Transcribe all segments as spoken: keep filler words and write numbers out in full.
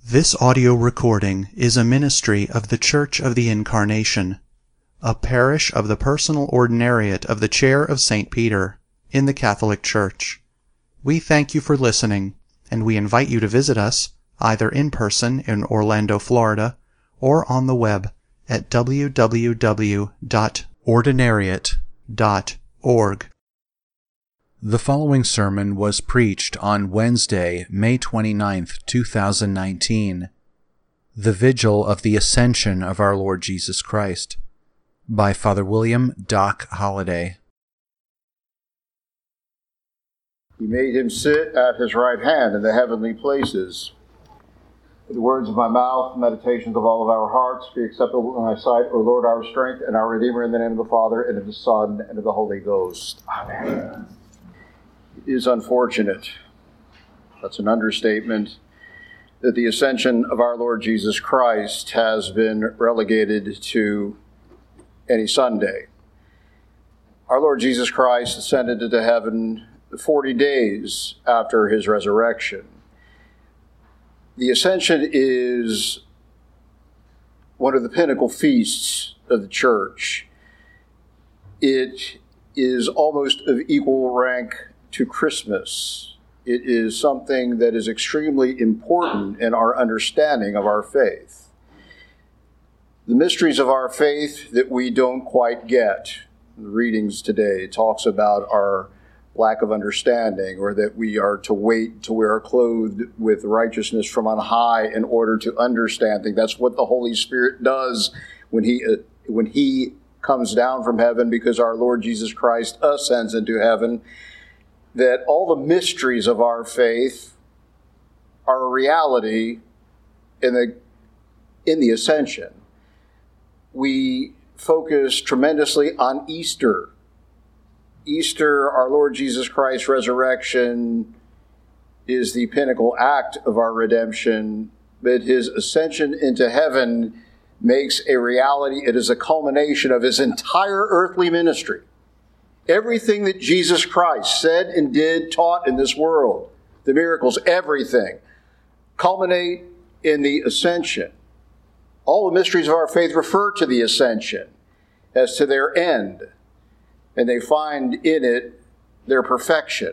This audio recording is a ministry of the Church of the Incarnation, a parish of the personal ordinariate of the Chair of Saint Peter in the Catholic Church. We thank you for listening, and we invite you to visit us either in person in Orlando, Florida, or on the web at w w w dot ordinariate dot org. The following sermon was preached on Wednesday, May twenty-ninth, two thousand nineteen, the Vigil of the Ascension of our Lord Jesus Christ, by Father William Doc Holliday. He made him sit at his right hand in the heavenly places. The words of my mouth, meditations of all of our hearts, be acceptable in thy sight, O Lord, our strength and our Redeemer, in the name of the Father, and of the Son, and of the Holy Ghost. Amen. It is unfortunate, that's an understatement, that the ascension of our Lord Jesus Christ has been relegated to any Sunday. Our Lord Jesus Christ ascended into heaven forty days after his resurrection. The Ascension is one of the pinnacle feasts of the Church. It is almost of equal rank to Christmas. It is something that is extremely important in our understanding of our faith. The mysteries of our faith that we don't quite get. The readings today talks about our lack of understanding, or that we are to wait till we are clothed with righteousness from on high in order to understand things. That's what the Holy Spirit does when he uh, when he comes down from heaven, because our Lord Jesus Christ ascends into heaven. That all the mysteries of our faith are a reality in the in the Ascension. We focus tremendously on Easter. Easter, our Lord Jesus Christ's resurrection, is the pinnacle act of our redemption, but his ascension into heaven makes a reality. It is a culmination of his entire earthly ministry. Everything that Jesus Christ said and did, taught in this world, the miracles, everything, culminate in the ascension. All the mysteries of our faith refer to the ascension as to their end, and they find in it their perfection.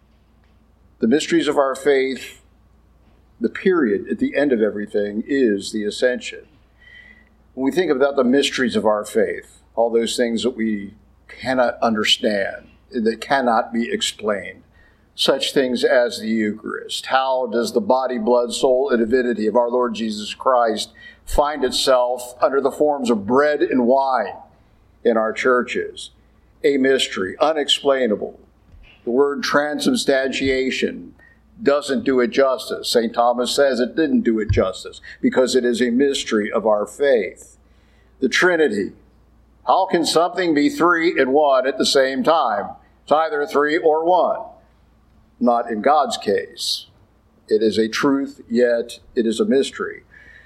The mysteries of our faith, the period at the end of everything, is the ascension. When we think about the mysteries of our faith, all those things that we cannot understand, that cannot be explained, such things as the Eucharist. How does the body, blood, soul, and divinity of our Lord Jesus Christ find itself under the forms of bread and wine in our churches? A mystery, unexplainable. The word transubstantiation doesn't do it justice. Saint Thomas says it didn't do it justice because it is a mystery of our faith. The Trinity. How can something be three and one at the same time? It's either three or one. Not in God's case. It is a truth, yet it is a mystery.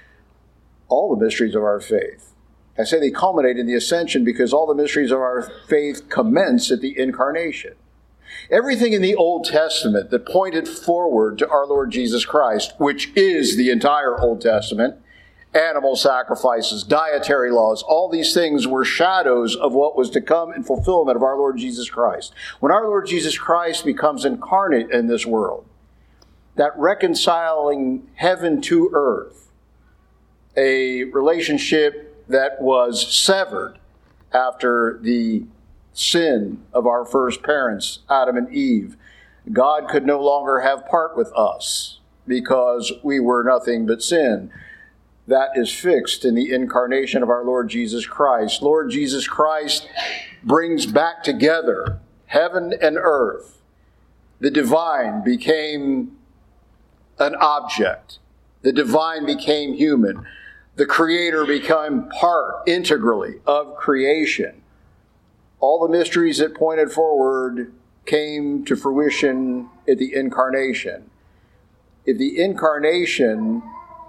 All the mysteries of our faith. I say they culminate in the Ascension because all the mysteries of our faith commence at the Incarnation. Everything in the Old Testament that pointed forward to our Lord Jesus Christ, which is the entire Old Testament, animal sacrifices, dietary laws, all these things were shadows of what was to come in fulfillment of our Lord Jesus Christ. When our Lord Jesus Christ becomes incarnate in this world, that reconciling heaven to earth, a relationship that was severed after the sin of our first parents, Adam and Eve, God could no longer have part with us because we were nothing but sin. That is fixed in the incarnation of our Lord Jesus Christ. Lord Jesus Christ brings back together heaven and earth. The divine became an object. The divine became human. The Creator became part integrally of creation. All the mysteries that pointed forward came to fruition at the Incarnation. If the Incarnation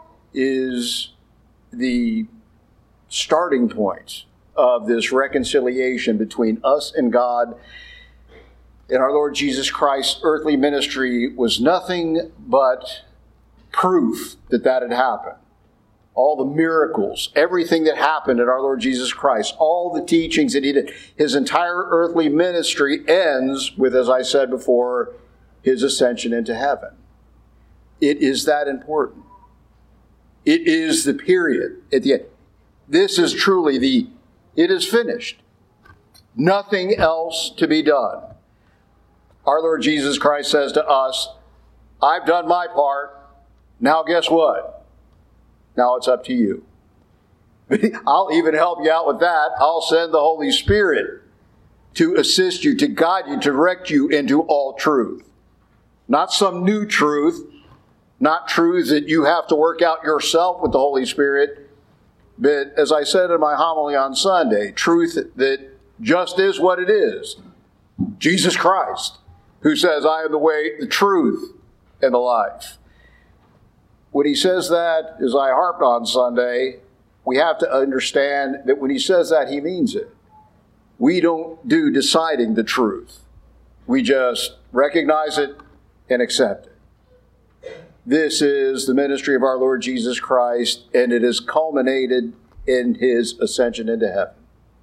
is the starting point of this reconciliation between us and God, and our Lord Jesus Christ's earthly ministry was nothing but proof that that had happened. All the miracles, everything that happened in our Lord Jesus Christ, all the teachings that he did. His entire earthly ministry ends with, as I said before, his ascension into heaven. It is that important. It is the period at the end. This is truly the, it is finished. Nothing else to be done. Our Lord Jesus Christ says to us, I've done my part. Now guess what? Now it's up to you. I'll even help you out with that. I'll send the Holy Spirit to assist you, to guide you, to direct you into all truth. Not some new truth, not truths that you have to work out yourself with the Holy Spirit, but as I said in my homily on Sunday, truth that just is what it is. Jesus Christ, who says, I am the way, the truth, and the life. When he says that, as I harped on Sunday, we have to understand that when he says that, he means it. We don't do deciding the truth. We just recognize it and accept it. This is the ministry of our Lord Jesus Christ, and it is culminated in his ascension into heaven.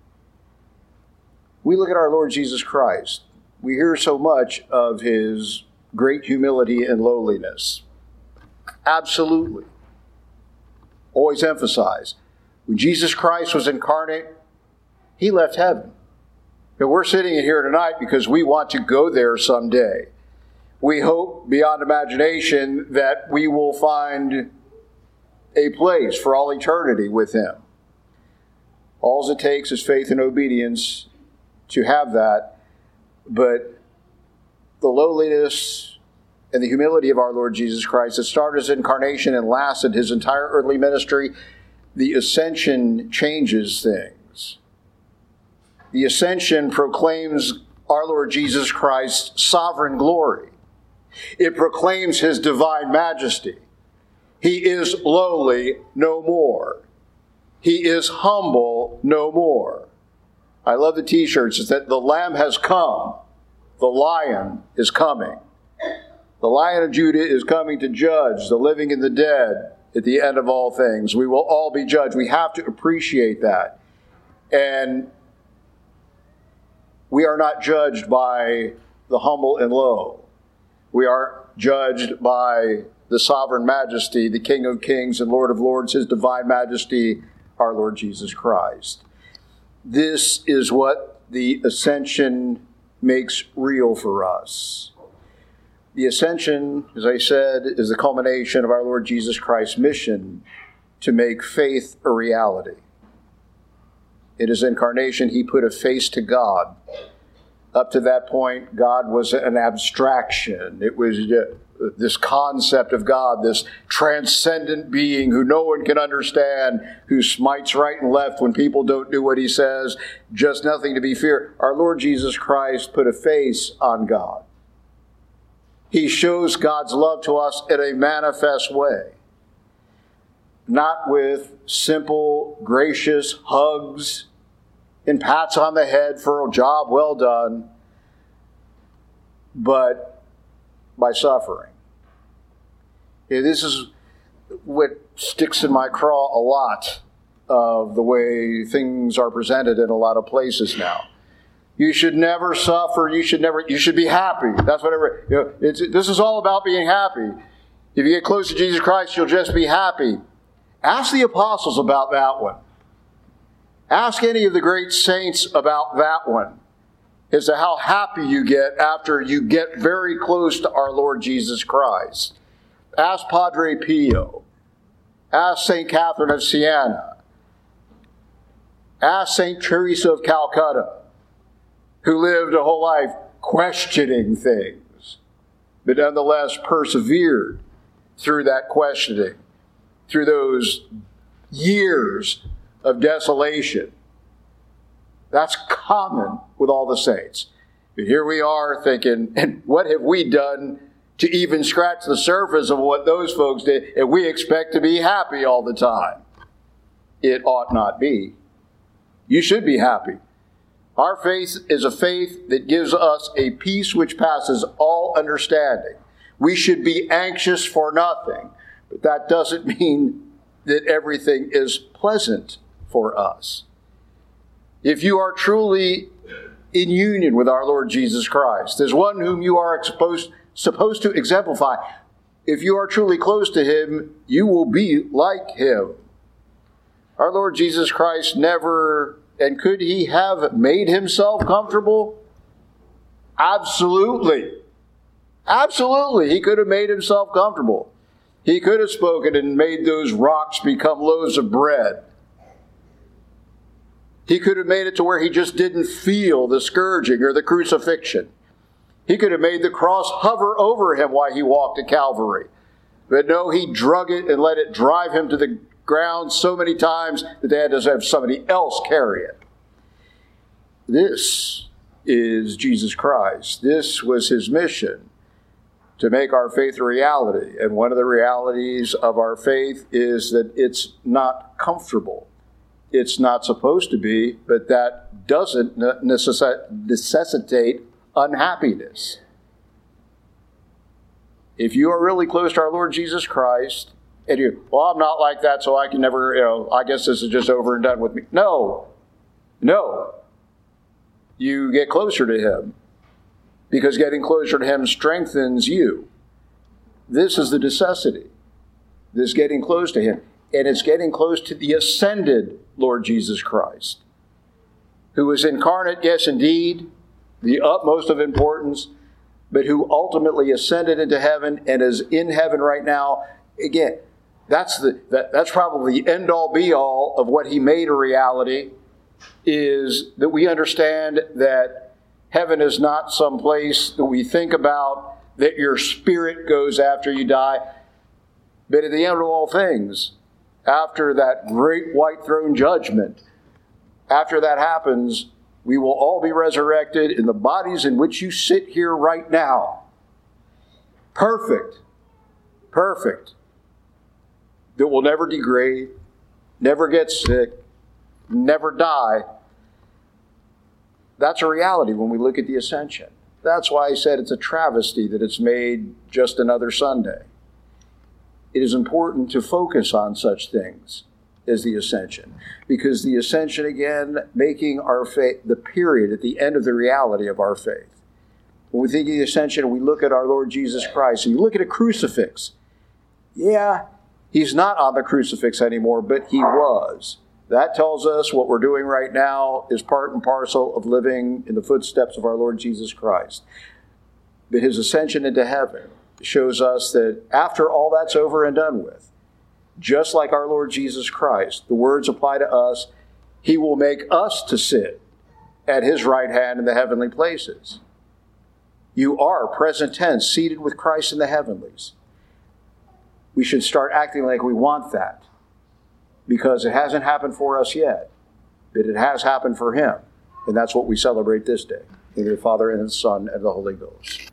We look at our Lord Jesus Christ. We hear so much of his great humility and lowliness. Absolutely. Always emphasize. When Jesus Christ was incarnate, he left heaven. And we're sitting in here tonight because we want to go there someday. We hope beyond imagination that we will find a place for all eternity with him. All it takes is faith and obedience to have that. But the lowliness and the humility of our Lord Jesus Christ that started his incarnation and lasted his entire earthly ministry, the ascension changes things. The ascension proclaims our Lord Jesus Christ's sovereign glory. It proclaims his divine majesty. He is lowly no more. He is humble no more. I love the t-shirts. It's that the Lamb has come. The Lion is coming. The Lion of Judah is coming to judge the living and the dead at the end of all things. We will all be judged. We have to appreciate that. And we are not judged by the humble and low. We are judged by the sovereign majesty, the King of kings and Lord of lords, his divine majesty, our Lord Jesus Christ. This is what the ascension makes real for us. The ascension, as I said, is the culmination of our Lord Jesus Christ's mission to make faith a reality. In his incarnation, he put a face to God. Up to that point, God was an abstraction. It was this concept of God, this transcendent being who no one can understand, who smites right and left when people don't do what he says, just nothing to be feared. Our Lord Jesus Christ put a face on God. He shows God's love to us in a manifest way. Not with simple, gracious hugs and pats on the head for a job well done, but by suffering. Yeah, this is what sticks in my craw a lot of the way things are presented in a lot of places now. You should never suffer. You should never. You should be happy. That's whatever. You know, it's, this is all about being happy. If you get close to Jesus Christ, you'll just be happy. Ask the apostles about that one. Ask any of the great saints about that one, as to how happy you get after you get very close to our Lord Jesus Christ. Ask Padre Pio. Ask Saint Catherine of Siena. Ask Saint Teresa of Calcutta, who lived a whole life questioning things, but nonetheless persevered through that questioning, through those years of desolation. That's common with all the saints. But here we are thinking, and what have we done to even scratch the surface of what those folks did, and we expect to be happy all the time? It ought not be. You should be happy. Our faith is a faith that gives us a peace which passes all understanding. We should be anxious for nothing, But that doesn't mean that everything is pleasant for us. If you are truly in union with our Lord Jesus Christ, as one whom you are exposed, supposed to exemplify, if you are truly close to him, you will be like him. Our Lord Jesus Christ never, and could he have made himself comfortable? Absolutely. Absolutely. He could have made himself comfortable. He could have spoken and made those rocks become loaves of bread. He could have made it to where he just didn't feel the scourging or the crucifixion. He could have made the cross hover over him while he walked to Calvary. But no, he drug it and let it drive him to the ground so many times that they had to have somebody else carry it. This is Jesus Christ. This was his mission, to make our faith a reality. And one of the realities of our faith is that it's not comfortable. It's not supposed to be, but that doesn't necessitate unhappiness. If you are really close to our Lord Jesus Christ, and you, well, I'm not like that, so I can never, you know, I guess this is just over and done with me. No, no. You get closer to him, because getting closer to him strengthens you. This is the necessity. This getting close to him. And it's getting close to the ascended Lord Jesus Christ, who is incarnate, yes, indeed, the utmost of importance, but who ultimately ascended into heaven and is in heaven right now. Again, that's the that, that's probably the end-all, be-all of what he made a reality, is that we understand that heaven is not some place that we think about, that your spirit goes after you die. But at the end of all things, after that great white throne judgment, after that happens, we will all be resurrected in the bodies in which you sit here right now. Perfect. Perfect. That will never degrade, never get sick, never die. That's a reality when we look at the ascension. That's why I said it's a travesty that it's made just another Sunday. It is important to focus on such things as the ascension, because the ascension, again, making our faith the period at the end of the reality of our faith. When we think of the ascension and we look at our Lord Jesus Christ, and you look at a crucifix, yeah, he's not on the crucifix anymore, but he was. That tells us what we're doing right now is part and parcel of living in the footsteps of our Lord Jesus Christ. But his ascension into heaven shows us that after all that's over and done with, just like our Lord Jesus Christ, the words apply to us, he will make us to sit at his right hand in the heavenly places. You are, present tense, seated with Christ in the heavenlies. We should start acting like we want that, because it hasn't happened for us yet, but it has happened for him. And that's what we celebrate this day. In the Father, and the Son, and the Holy Ghost.